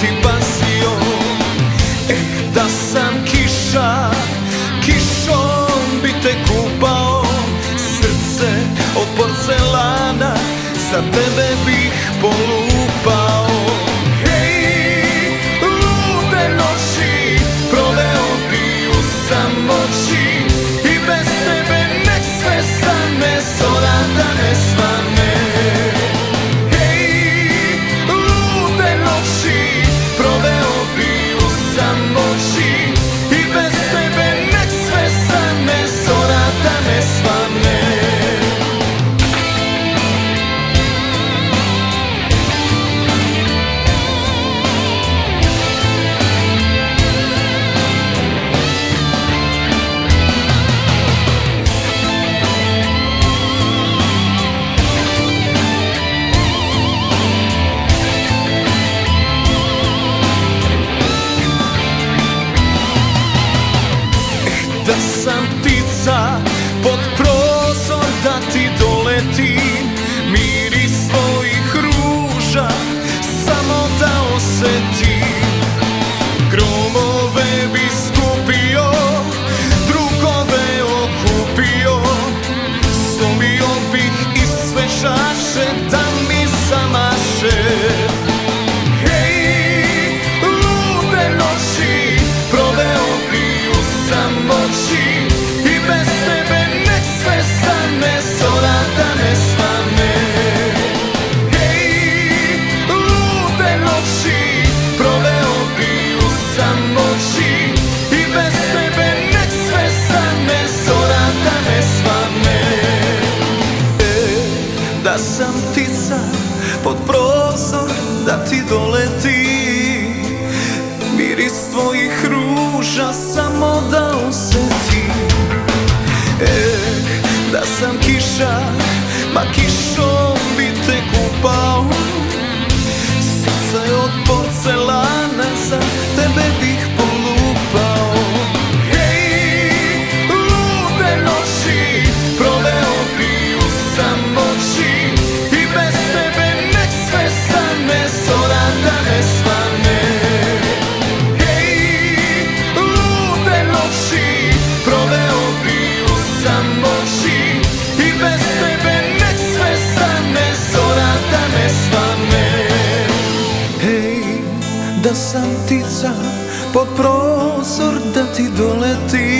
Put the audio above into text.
ti pazio. Da sam kiša, kišom bi te kupao, srce od porcelana za tebe bih polupao. Hej, lude noći proveo bi u samoći i bez tebe nek sve stane, zora da ne svane. Hej, lude noći proveo bi u samoći i bez tebe nek sve stane, zora da ne svane. Da sam ptica pod prozor da ti doletim, miris tvojih ruža samo da osetim. Gromove bi skupio, drugove okupio, slomio bih i sve čaše da mi zamaše. Hej, lude noći proveo bi u samoći i bez tebe nek sve stane, zora da ne svane. Hej, lude noći proveo bi u samoći i bez tebe nek sve stane, zora da ne svane. Da sam ptica pod prozor da ti doleti, miris tvojih ruža samo da osetim. Da sam kiša, ma kišom bi te kupao, srce od porcelana za tebe bih polupao. Hej, lude noći proveo bi u samoći i bez tebe nek sve stane, zora da ne svane. Hej, lude noći proveo bi u samoći i bez tebe nek sve stane, zora da ne svane. Hej, da sam ptica pod prozor da ti doleti,